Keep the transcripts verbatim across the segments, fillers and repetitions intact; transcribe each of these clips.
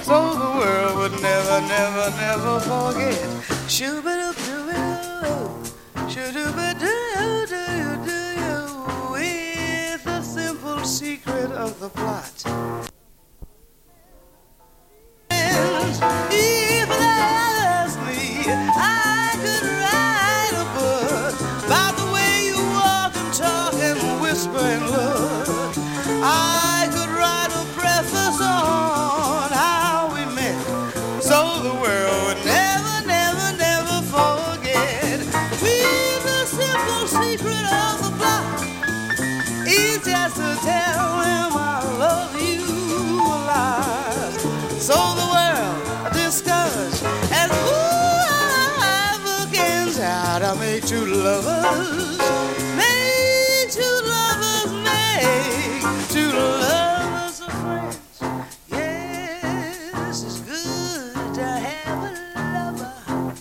so the world would never, never, never forget. Shoo-ba-doo-doo-doo, shoo-doo-ba-doo-doo-doo, with the simple secret of the plot. If they asked me, I could write a book about the way you walk and talk and whisper and look. I could write a preface on how we met, so the world would never, never, never forget. With the simple secret of the plot is just to tell them I love you alive. So the world discovers as who begins how to make two lovers, make two lovers, make two lovers of friends. Yes, it's good to have a lover.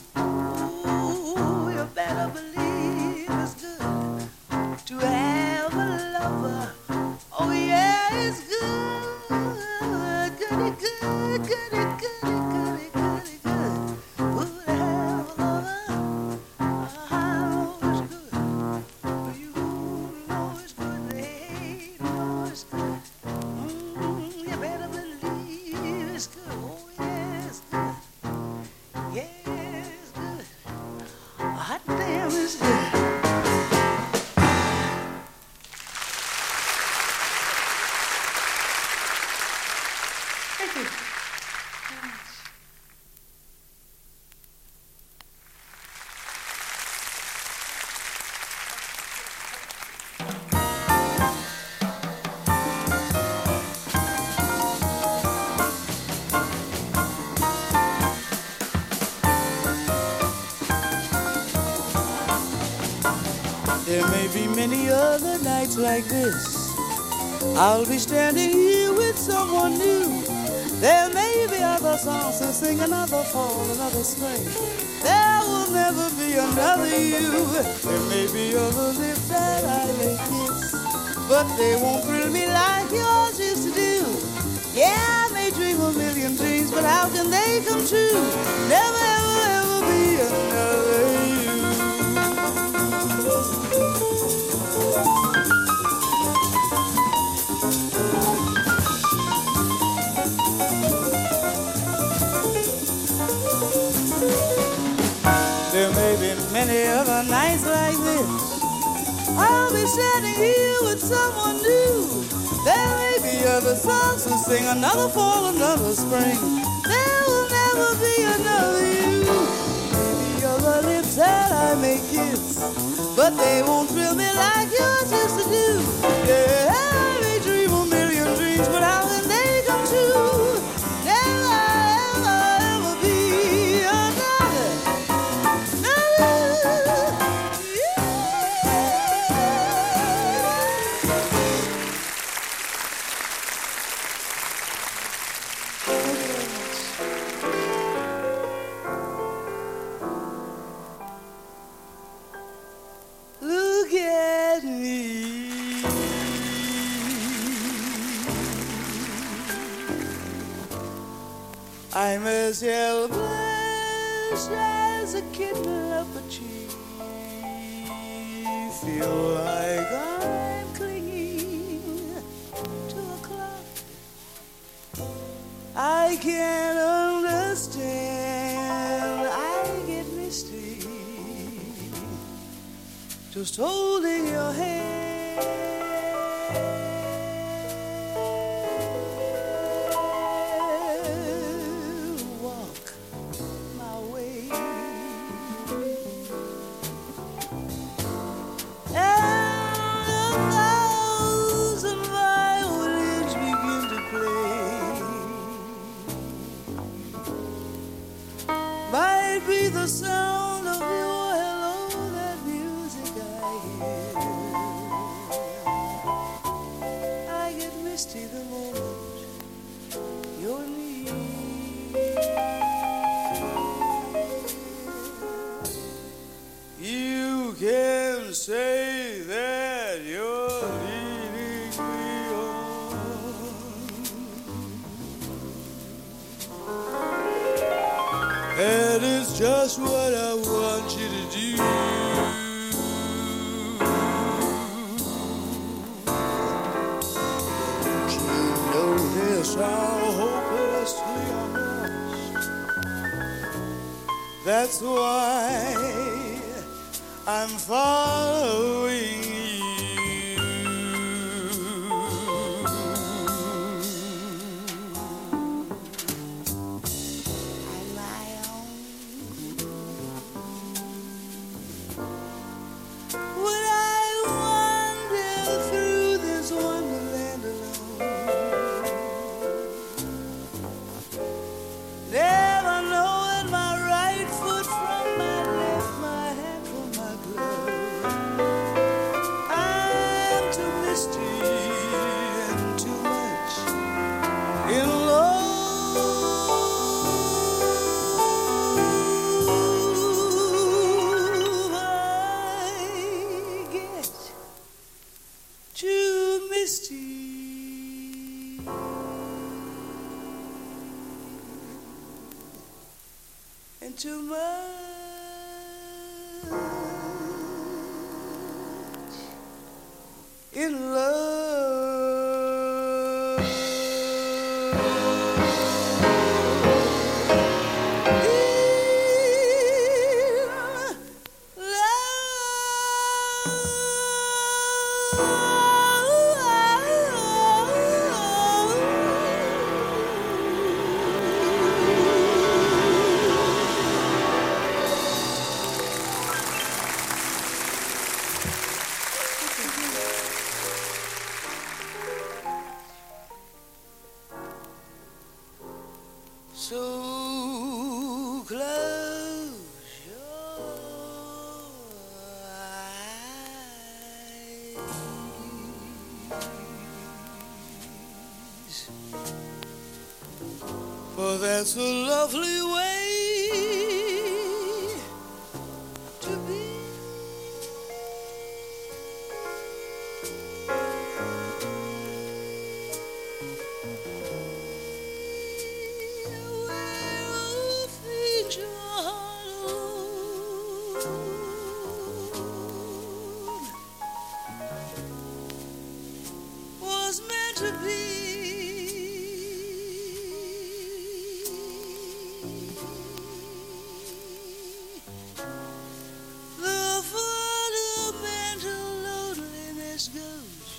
Ooh, you better believe it's good to have a lover. Oh yeah, it's good, goody good, goody goody goody goody good. Ooh, to have a lover. Oh, it's good. You know it's good. Hey, you know it's good. Mm, you better believe it's good. Oh yeah, it's good. Yeah, it's good. Hot damn, it's good. Thank you. There may be many other nights like this. I'll be standing here with someone new. There may be other songs to sing, another fall, another spring. There will never be another you. There may be other lips that I may kiss, but they won't thrill me like yours used to do. Yeah, I may dream a million dreams, but how can they come true? Never, ever, ever be another you. There may be many other nights like this. I'll be standing here with someone new. There may be other songs to sing, another fall, another spring. There will never be another you. Maybe other lips that I may kiss, but they won't thrill me like yours used to do. Yeah, I may dream a million dreams, but how can they come true? Never, ever, ever be another. Look at me. I'm as helpless as a kitten up a tree. Feel like I'm clinging to a clock. I can't understand. I get misty just holding your hand. Walk my way, and a thousand violins begin to play. Might be the sound of your hello, that music I hear. I get misty the moment you're near. You can say that you're leading me on, and it's just what I want you to do. Don't you notice how hopelessly I'm lost? That's why I'm following you. Too much in love. So close your eyes, for that's a lovely way to be. To be the fundamental loneliness goes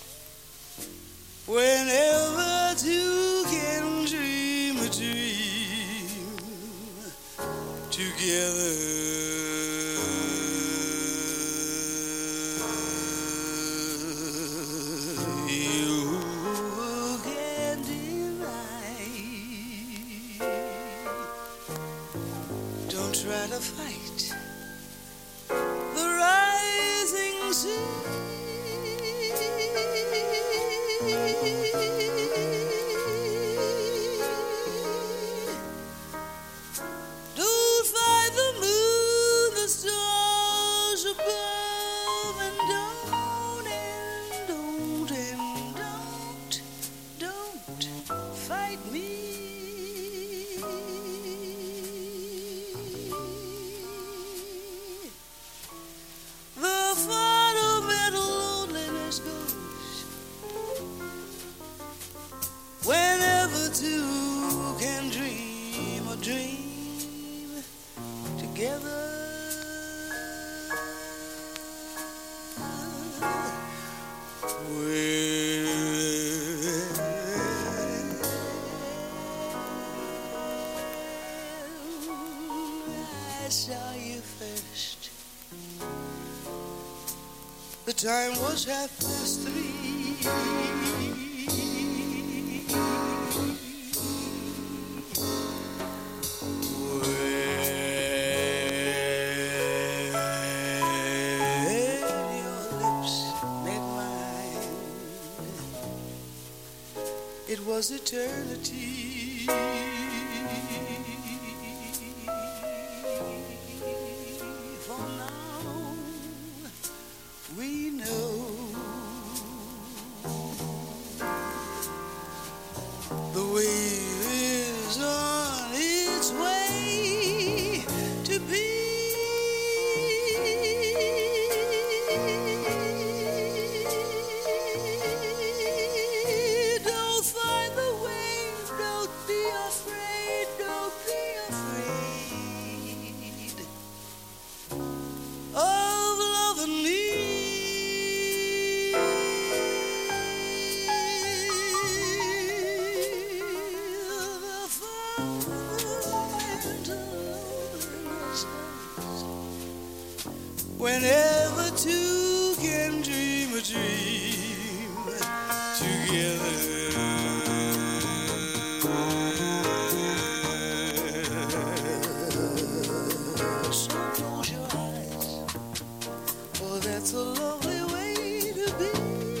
whenever two can dream a dream together. Try to fight the rising sea. Don't fight the moon, the stars above, and don't, and don't, and don't, don't fight me. Whenever two can dream a dream together. Well, I saw you first. The time was half past three. It was eternity. For now we know the wave is on its way. whenever two can dream a dream together. So close your eyes, for that's a lovely way to be.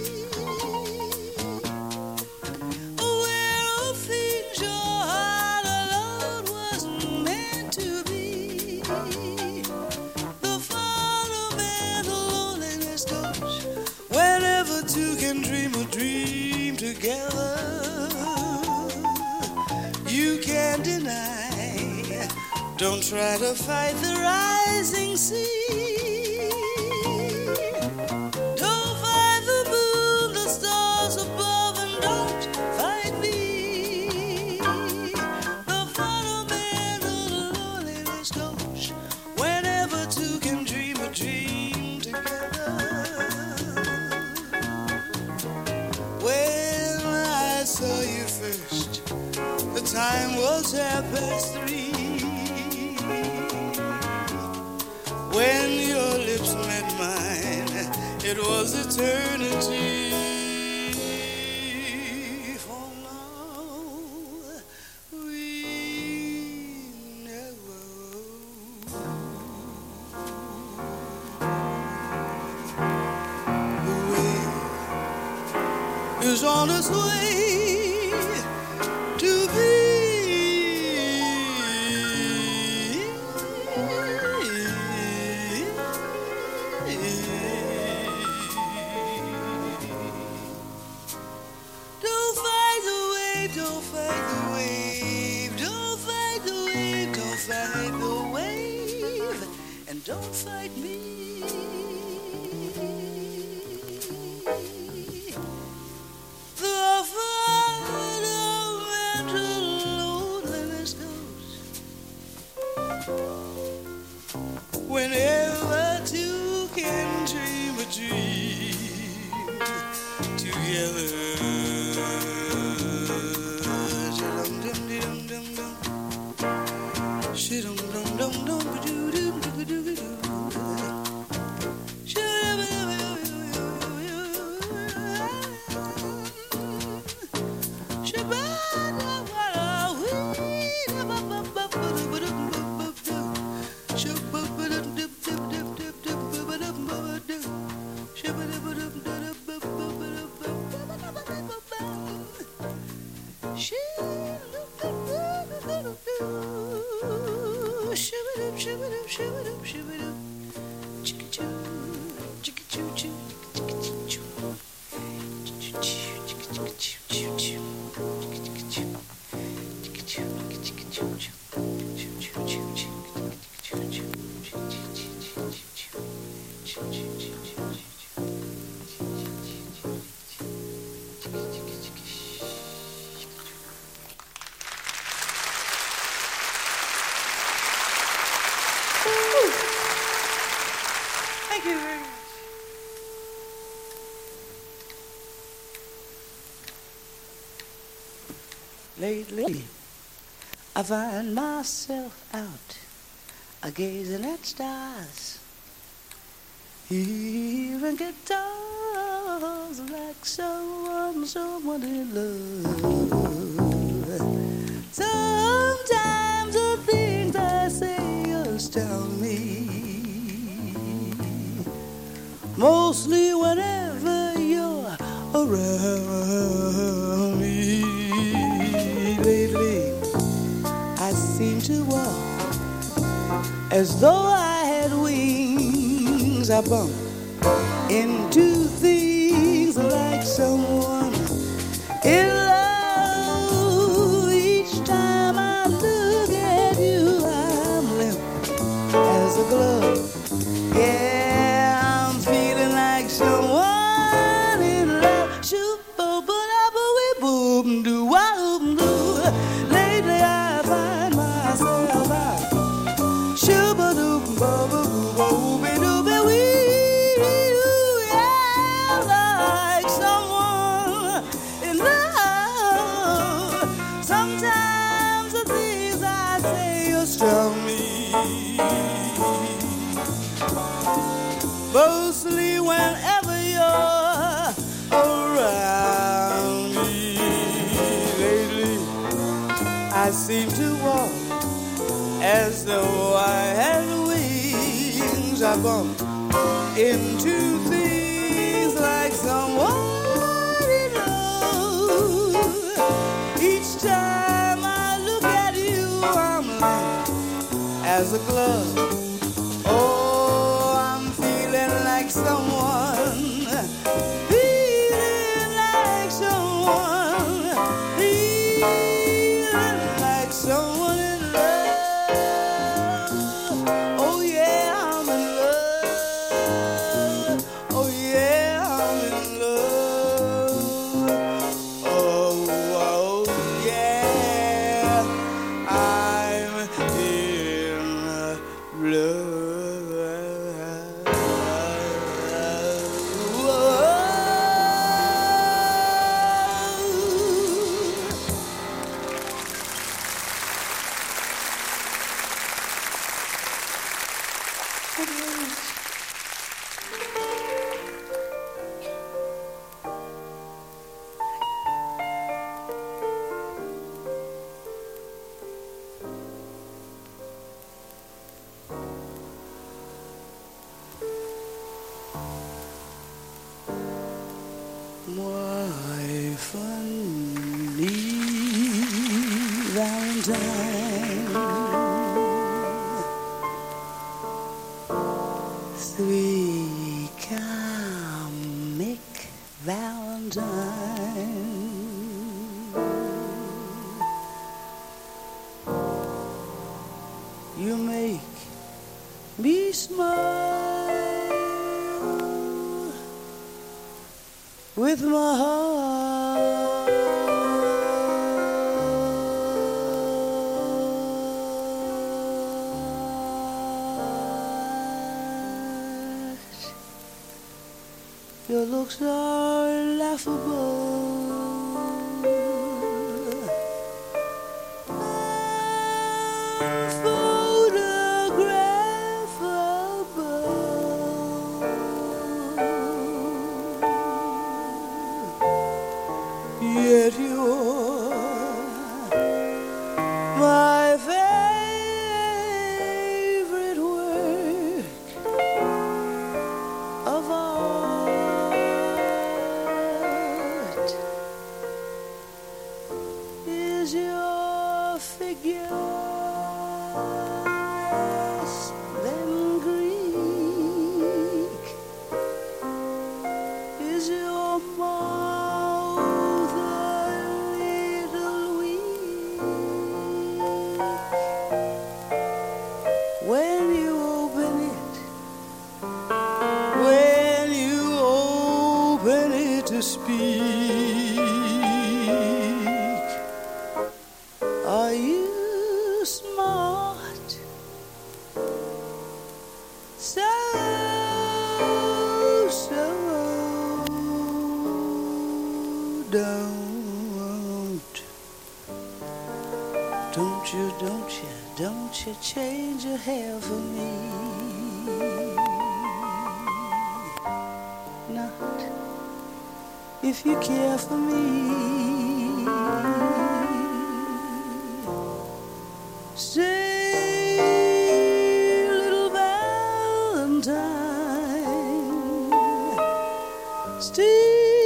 Aware of things your heart alone wasn't meant to be. The fundamental loneliness goes whenever two can dream a dream together. You can't deny, don't try to fight the rising sea. Don't fight the moon, the stars above, and don't fight me. The fundamental loneliness goes whenever two can dream a dream together. When I saw you first, the time was half past three. When your lips met mine, it was eternity. For now, we never. The way is on its way to be. Don't fight me. The fundamental loneliness goes whenever two can dream a dream together. Thank you very much. Lately, I find myself out a gazing at stars, hearing guitars like someone, someone in love. Sometimes the things I say astound me, mostly whenever you're around me. Lately, I seem to walk as though I had wings. I bump into things like someone in love. Each time I look at you, I'm limp as a glove. Yeah, I'm feeling like someone in love. Shoot, boom, boom, boom, do, boom, do. Lately I find myself out. Shoot, boom, boom, boom, boom, do, be wee, yeah, like someone in love. Sometimes the things I say astound me. mostly whenever you're around me. Lately, I seem to walk as though I had wings. I bump into things like somebody knows. Each time I look at you, I'm limp as a glove. Oh, I'm feeling like someone, feeling like someone, feeling like someone in love. Oh yeah, I'm in love. Oh yeah, I'm in love. Oh, oh yeah, I'm in love. My funny Valentine, sweet comic Valentine, you make me smile with my heart. Your looks are laughable. Yet you're my favorite work of art. Is your figure less than Greek? Is your mouth when you open it, when you open it to speak? Are you smart? So, so don't, don't you, don't you, don't you change your hair for me? Not if you care for me. Stay, little Valentine. Stay.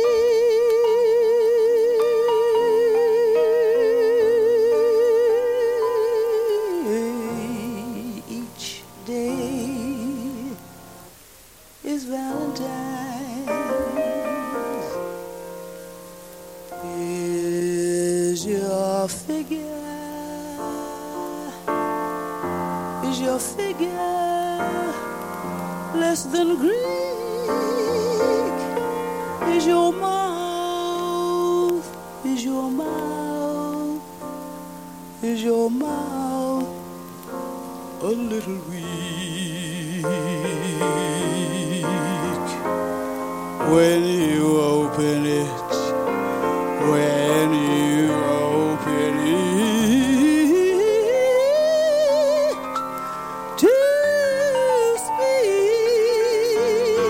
Is Valentine's. Is your figure, is your figure less than Greek? Is your mouth, is your mouth, is your mouth a little weak? When you open it, when you open it to speak.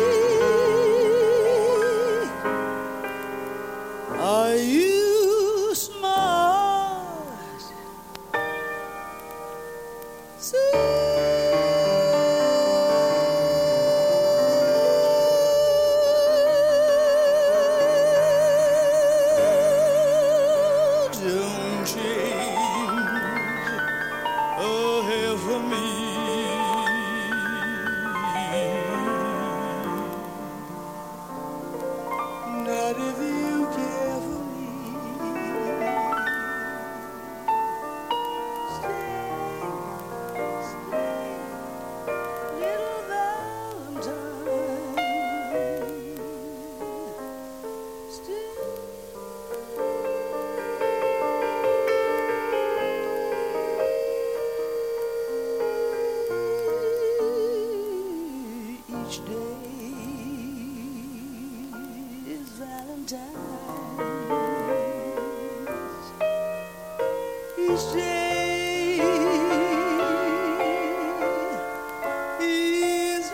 Valentine's Day is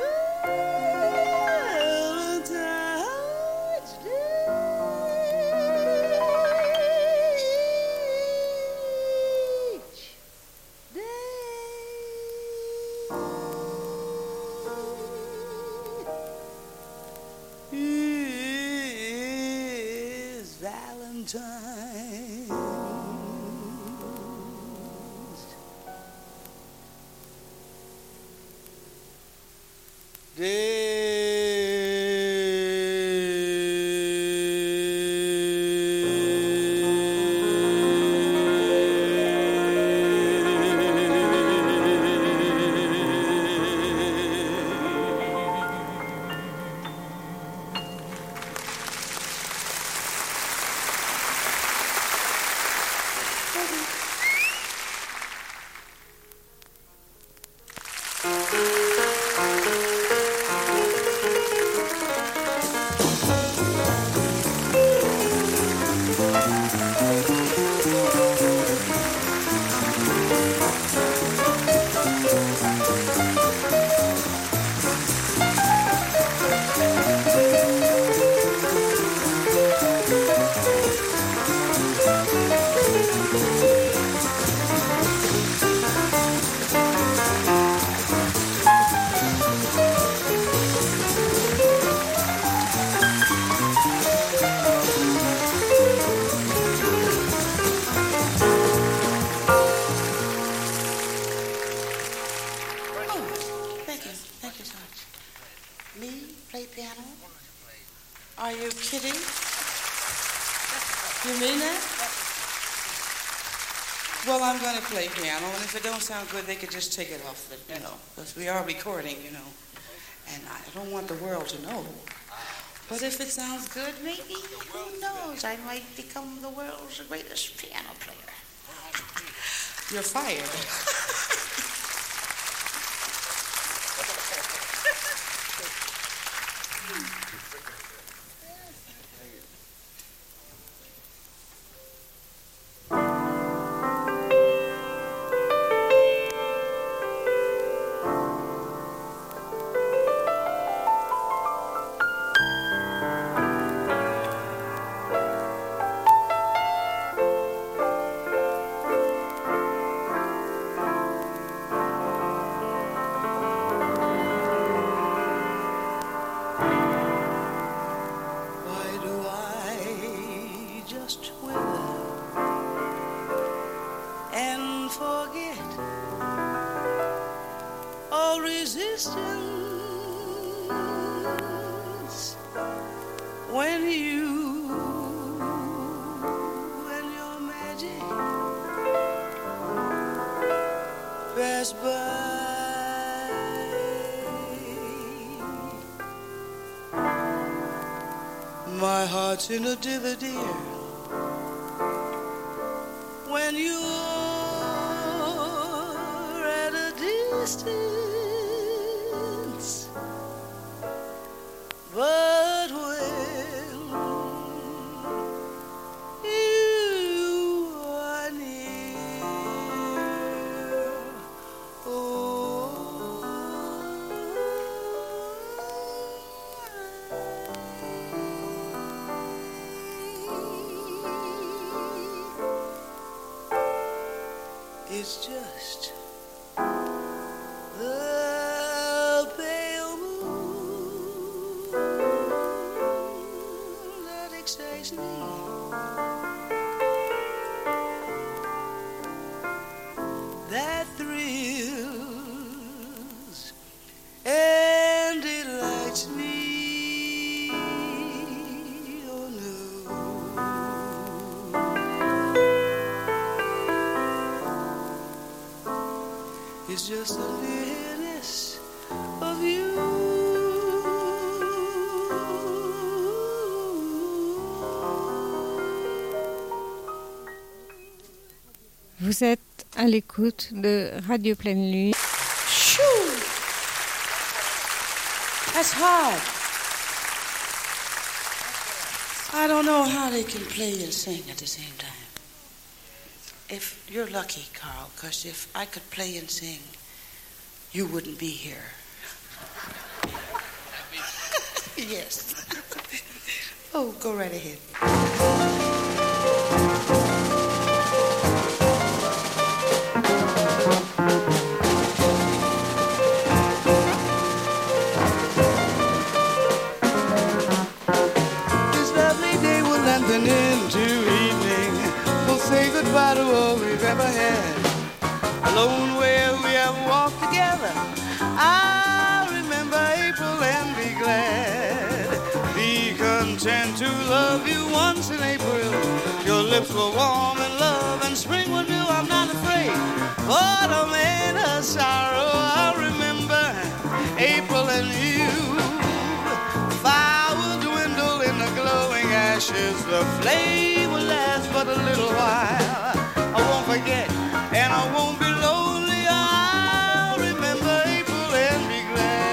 Valentine's Day. Is Valentine's Day. Are you kidding? You mean that? Well, I'm going to play piano, and if it don't sound good, they could just take it off, you know, because we are recording, you know, and I don't want the world to know. But if it sounds good, maybe, who knows, I might become the world's greatest piano player. You're fired. When you and your magic pass by, my heart's in a dither, dear. When you're at a distance, but when it's just the pale moon that excites me. That thrills and delights me. Oh no, it's just the nearness of you. Vous êtes à l'écoute de Radio Pleine Lune. Shoo! That's hard. I don't know how they can play and sing at the same time. if you're lucky, Carl, because if I could play and sing, you wouldn't be here. Yes. Oh, go right ahead. This lovely day will lengthen into evening. We'll say goodbye to all we've ever had. Alone where we have walked together, I'll remember April and be glad. Be content to love you once in April. Your lips were warm in love and spring will do, I'm not afraid. Autumn and her sorrow, I'll remember April and you. Fire will dwindle in the glowing ashes. The flame will last but a little while. I won't forget and I won't be lonely. I'll remember April and be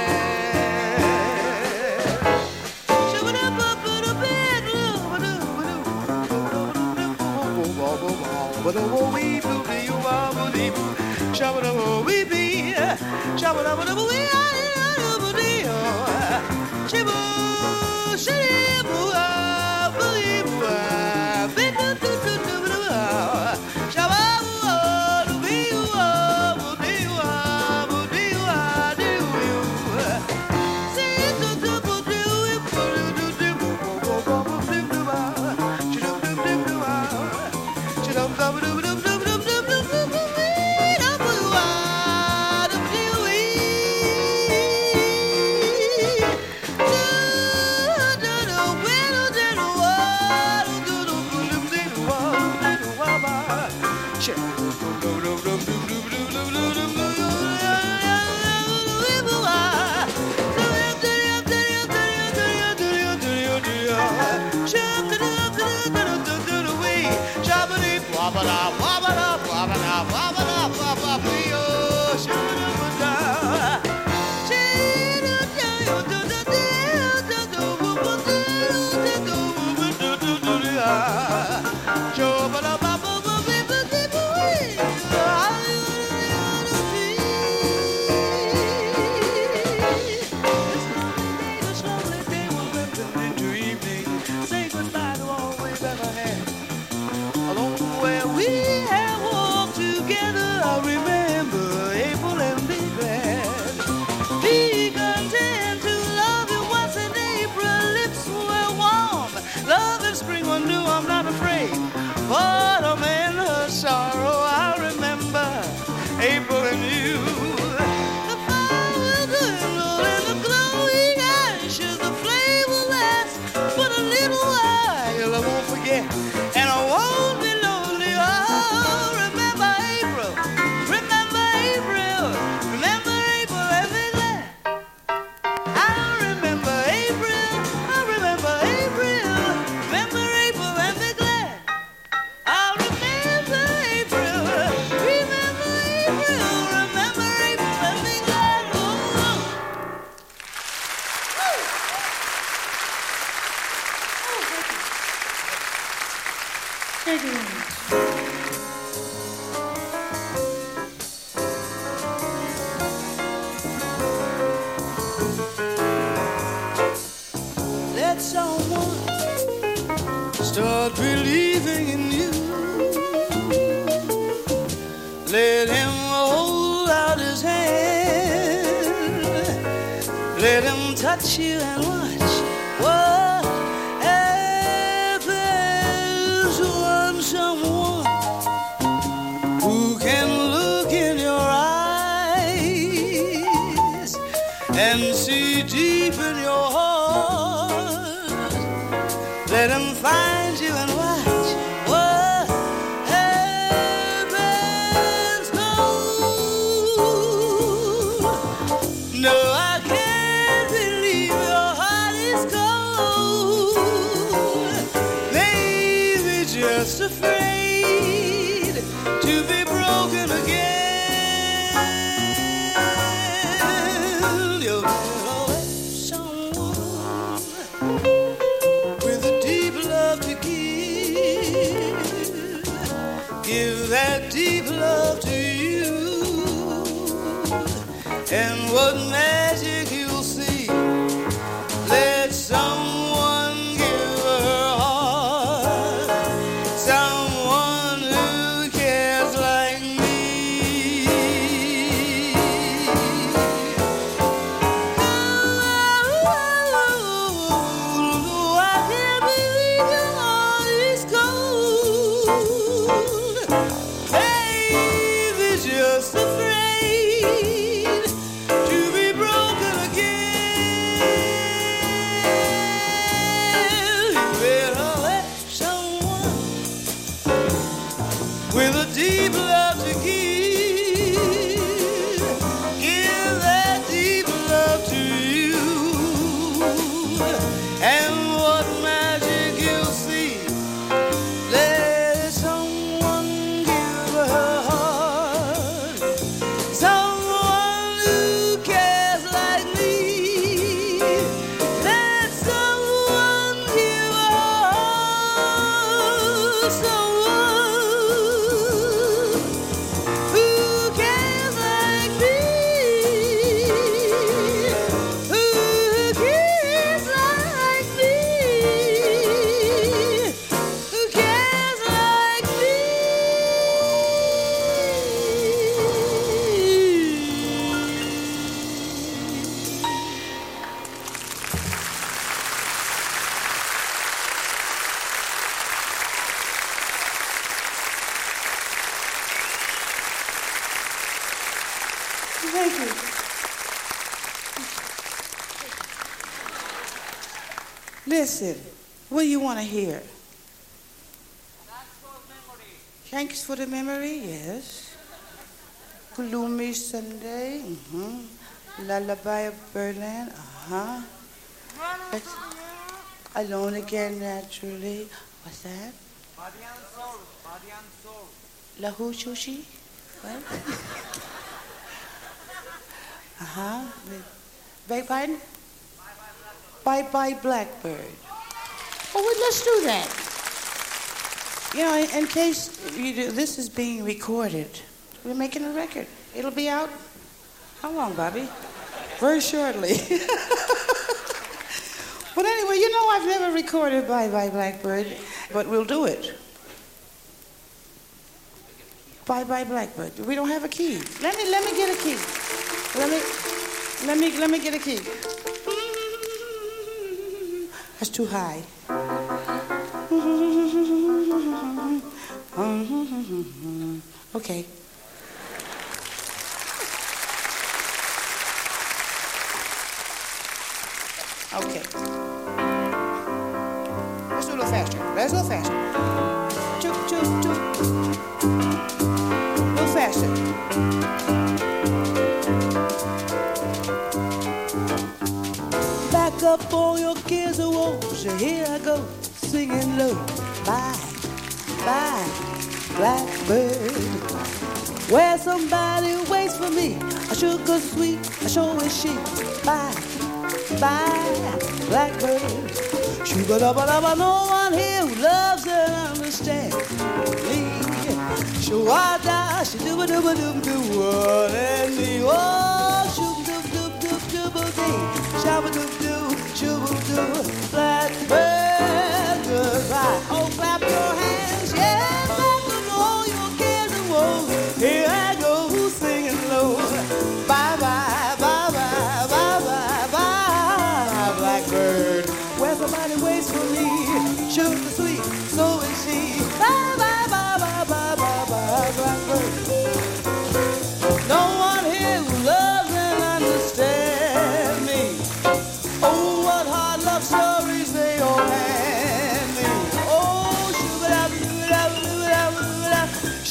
Let someone start believing in you. Let him hold out his hand. Let him touch you and watch what happens when someone who can look in your eyes and see deep in your heart. Let him find you and watch what happens. Cold. No, I can't believe your heart is cold. Maybe just afraid to be broken again. You'll never let someone with a deep love to give, give that Thank you. Listen, what do you want to hear? Thanks for the memory, yes. Gloomy Sunday, mm-hmm. Lullaby of Berlin, uh-huh. That's Alone Again, Naturally. What's that? Body and soul, body and soul. La Hu Chushi? What? Uh-huh. Beg pardon? Bye Bye Blackbird. Oh, well, let's do that. You know, in, in case you do, this is being recorded. We're making a record. It'll be out, how long, Bobby? Very shortly. But anyway, you know I've never recorded Bye Bye Blackbird, but we'll do it. Bye Bye Blackbird. We don't have a key. Let me let me get a key. Let me let me let me get a key. That's too high. Okay. Okay. Let's do a little faster. Let's do a little faster. Choo, choo, choo. A little faster. Back up all your cares and woes. Here I go, singing low. Bye, bye, blackbird. Where somebody waits for me. A sugar sweet, a show is she. Bye. Bye, blackbird. Shoo-ba-da-ba-da-ba, no one here who loves and understands me. Shoo-wa-da, shoo-do-ba-do-ba-doo-doo, one and me. Oh, shoo-ba-doo-doo-doo-doo-doo-doo, shabba-doo-doo, shoo-ba-doo, blackbird, goodbye. Oh, clap your hands, yeah, clap them all your cares and woes. Here I go, singing low. Bye-bye, bye-bye, bye-bye, bye. Blackbird, where somebody waits for me, sugar sweet, so is she. Bye, bye, bye, bye, bye, bye, bye, blackbird. No one here who loves and understands me. Oh, what hard love stories they all hand me. Oh, shoo-ba-da, shoo-ba-da, shoo-ba-da,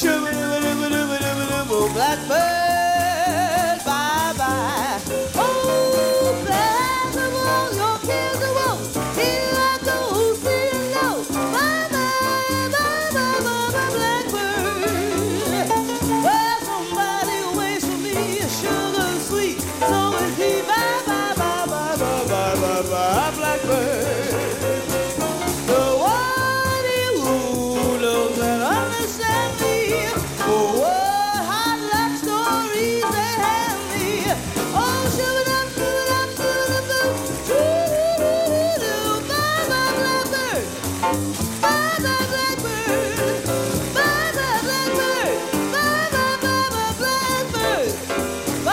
shoo-ba-da, shoo-ba-da, blackbird, bye, bye. Oh, blackbird, all your cares are woes. Here I go, singing low. Bye, bye, bye, bye, bye, bye, blackbird. Where somebody waits for me, sugar sweet, so is he. Bye, bye, bye, bye, bye, bye, bye, bye, blackbird. The one who knows and understands me. Oh, what hot love stories they have me. Oh, shoo-ba-dum, shoo-ba-dum, shoo-ba-dum, shoo-ba-doo-doo-doo. Bye, bye, blackbird. Bye, bye, blackbird. Bye, bye, blackbird. Bye, bye, bye, bye, blackbird. Bye,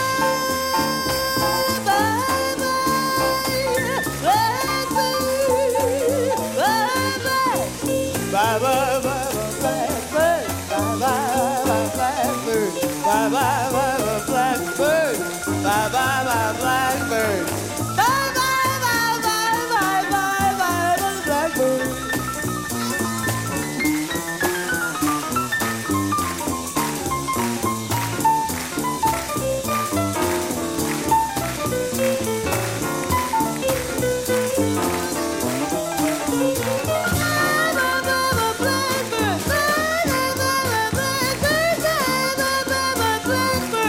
bye, bye, blackbird. Bye, bye. Bye, bye, bye, bye, blackbird. Bye, bye, bye, blackbird. Bye, bye, bye, bye, blackbird. Bye, bye, bye, blackbird. Bye, bye, bye, bye, bye, bye, bye, blackbird. Blackbird,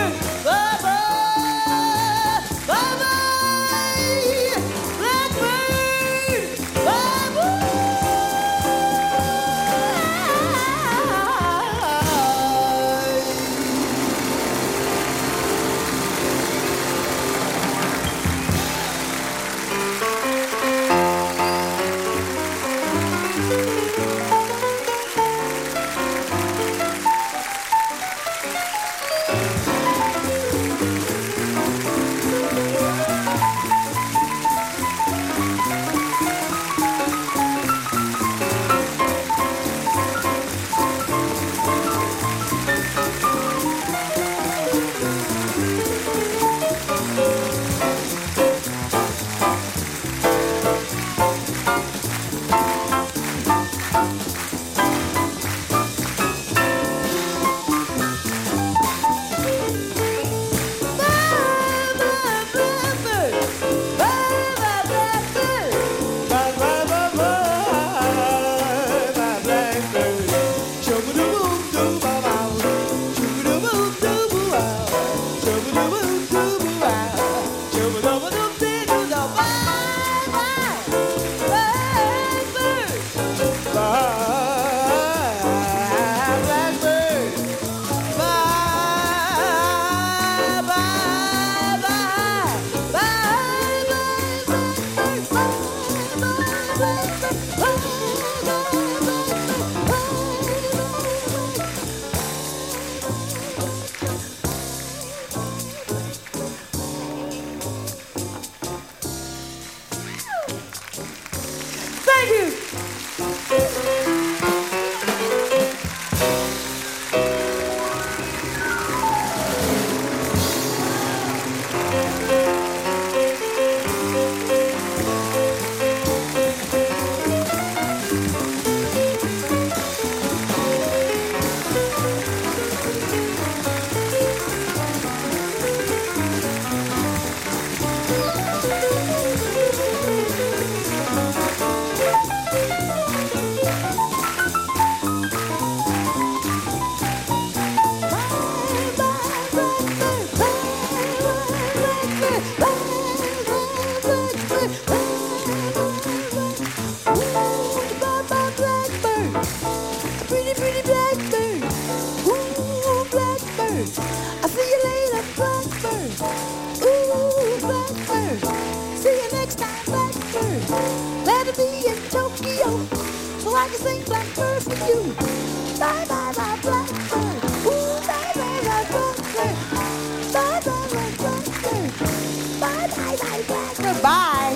you. Bye bye bye blackbird. Ooh, bye bye bye blackbird. Bye bye bye blackbird. Bye bye bye blackbird. Bye.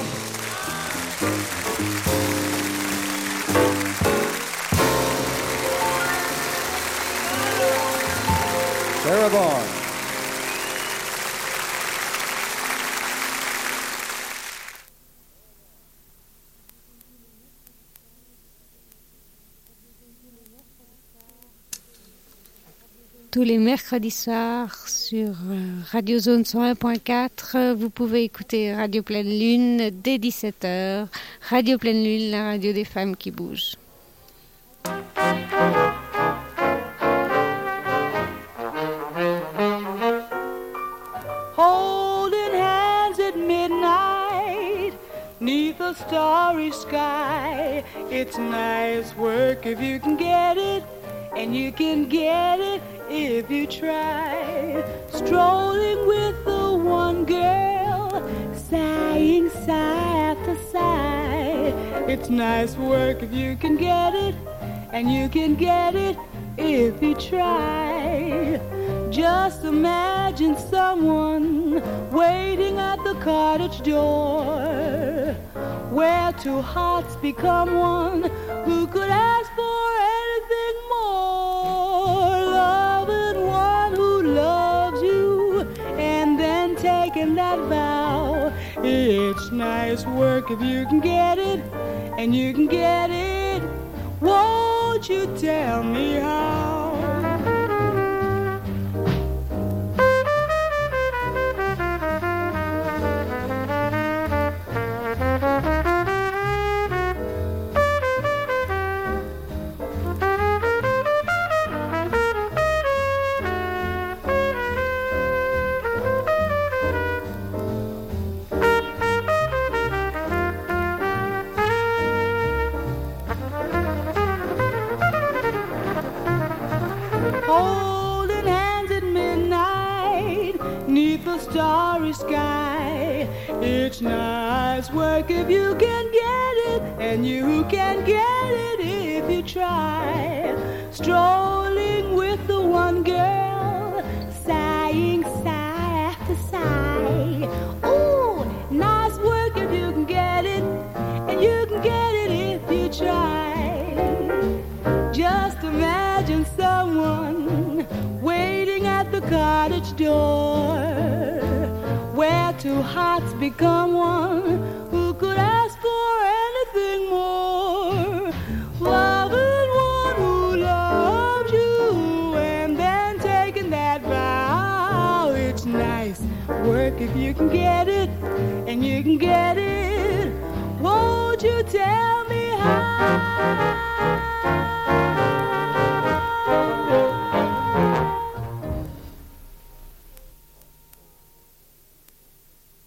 Sarah Vaughan. Tous les mercredis soirs sur euh, Radio Zone cent un point quatre, euh, vous pouvez écouter Radio Pleine Lune dès dix-sept heures. Radio Pleine Lune, la radio des femmes qui bougent. Holding hands at midnight, neath a starry sky. It's nice work if you can get it, and you can get it if you try. Strolling with the one girl, sighing sigh after sigh. It's nice work if you can get it, and you can get it if you try. Just imagine someone waiting at the cottage door, where two hearts become one. Who could ask for anything more? Loving one who loves you, and then taking that vow. It's nice work if you can get it, and you can get it. Won't you tell me how? Holding hands at midnight, neath the starry sky. It's nice work if you can get it, and you can get it if you try. Strolling with the one girl, sighing sigh after sigh. Ooh, nice work if you can get it, and you can get it if you try. Just imagine someone waiting at the cottage door, where two hearts become one. Who could ask for anything more? Loving one who loves you, and then taking that vow. It's nice work if you can get it, and you can get it. Won't you tell me how?